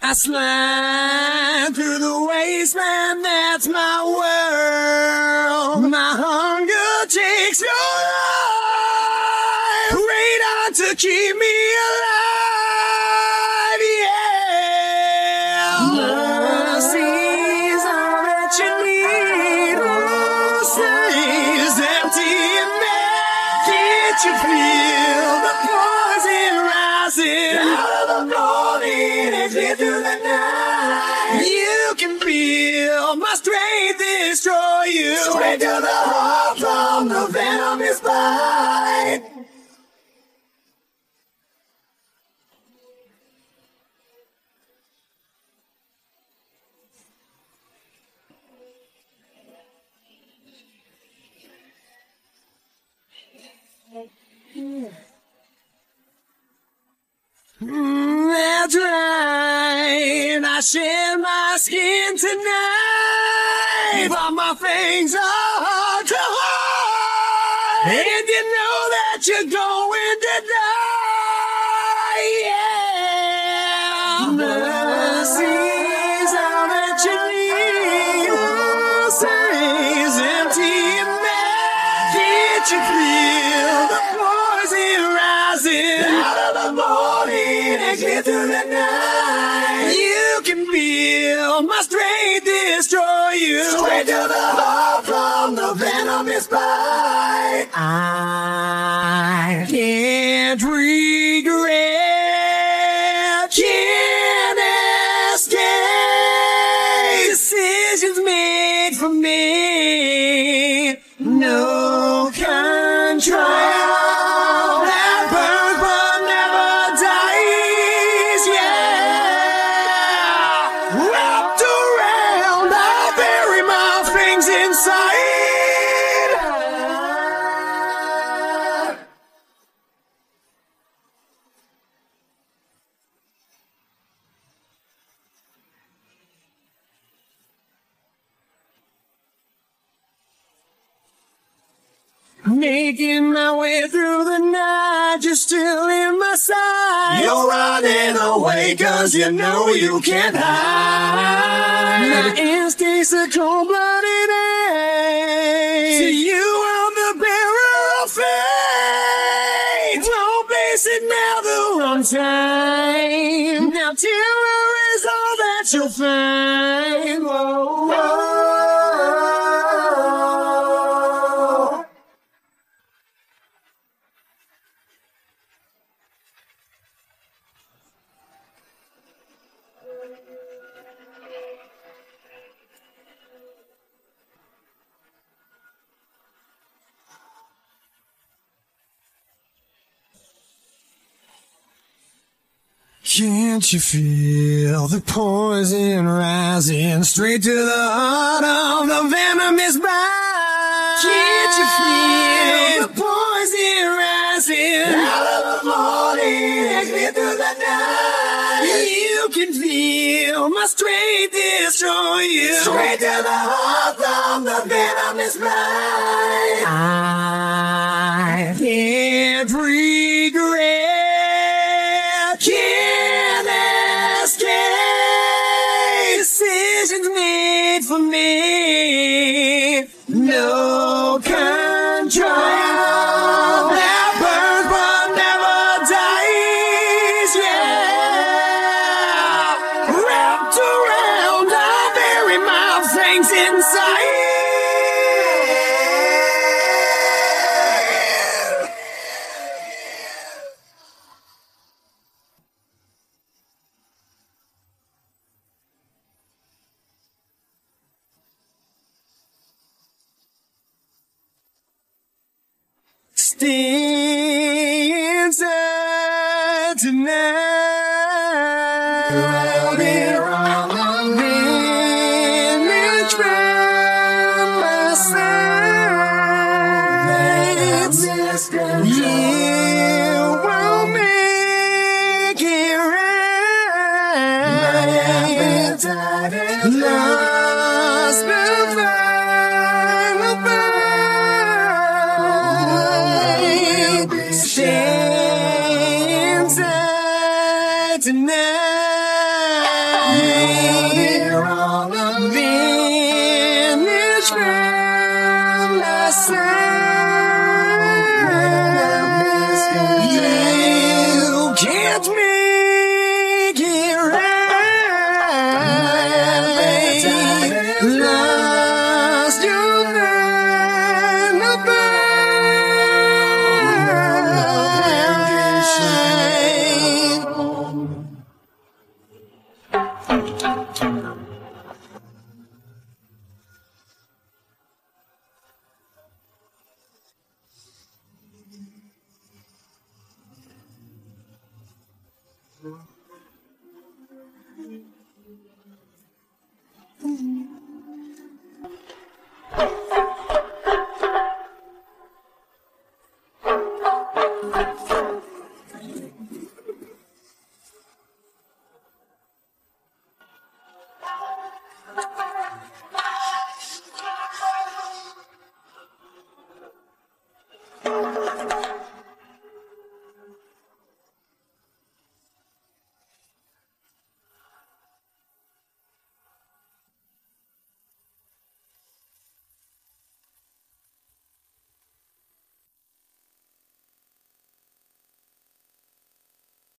I slide through the wasteland, that's my world. My hunger takes your life, radar to keep me alive, yeah. Mercy's all that you need, mercy's empty and bad. Can't you feel the poison rising out of the morning and clear through the night? You can feel my strength destroy you, straight to the heart from the venomous bite. That's right, I shed my skin tonight, but my fangs are hard to hide, and you know that you're going to die, yeah. Mercy's all that you need, mercy's empty and bad. Can't you feel the poison rising out of the morning and clear through the night? You can feel my strength destroy you, straight to the heart from the venomous bite. I can't regret, can't escape. Decisions made for me, no control. Making my way through the night, you're still in my sight. You're running away 'cause you know you can't hide. My instincts are cold-blooded, to you I'm the bearer of fate. Don't face it now the wrong time. Now terror is all that you'll find. Whoa, whoa. Can't you feel the poison rising straight to the heart of the venomous bite? Can't you feel the poison rising out of the morning and clear through the night? You can feel my strength destroy you, straight to the heart from the venomous bite. I can't regret, can't escape. Decisions made for me, no control. That burns but never dies, yeah. Wrapped around, I'll bury my fangs inside. Stay inside tonight. I'll be wrong on from my side. You will make it right. Lost but found the stay inside tonight.